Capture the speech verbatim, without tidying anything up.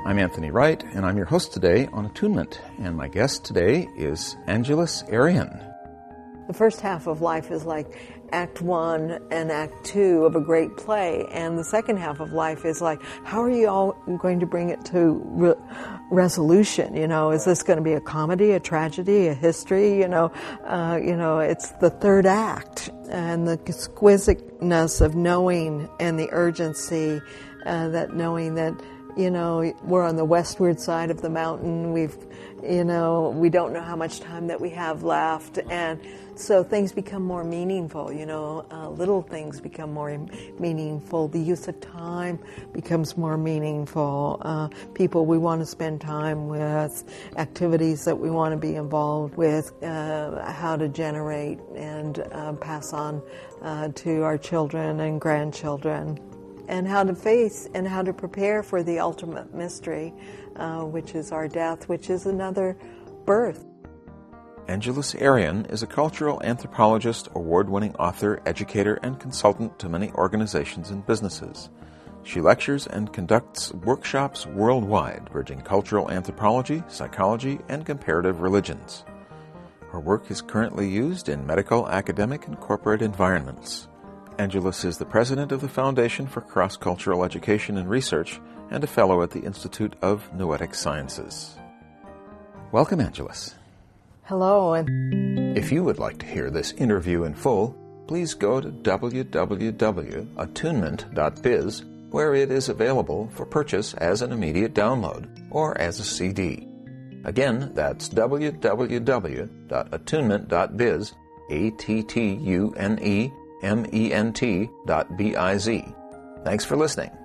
I'm Anthony Wright, and I'm your host today on Attunement, and my guest today is Angelus Arrien. The first half of life is like act one and act two of a great play, and the second half of life is like, how are you all going to bring it to re- resolution? You know, is this going to be a comedy, a tragedy, a history? You know, uh, you know, it's the third act, and the exquisiteness of knowing and the urgency, uh, that knowing that, you know, we're on the westward side of the mountain. We've, you know, we don't know how much time that we have left, and so things become more meaningful. You know, uh, little things become more meaningful. The use of time becomes more meaningful. Uh, people we want to spend time with, activities that we want to be involved with, uh, how to generate and uh, pass on uh, to our children and grandchildren, and how to face and how to prepare for the ultimate mystery, uh, which is our death, which is another birth. Angelus Arrien is a cultural anthropologist, award-winning author, educator, and consultant to many organizations and businesses. She lectures and conducts workshops worldwide, bridging cultural anthropology, psychology, and comparative religions. Her work is currently used in medical, academic, and corporate environments. Angelus is the president of the Foundation for Cross-Cultural Education and Research and a fellow at the Institute of Noetic Sciences. Welcome, Angelus. Hello. And if you would like to hear this interview in full, please go to w w w dot attunement dot biz, where it is available for purchase as an immediate download or as a C D. Again, that's w w w dot attunement dot biz, A T T U N E M E N T dot B I Z. Thanks for listening.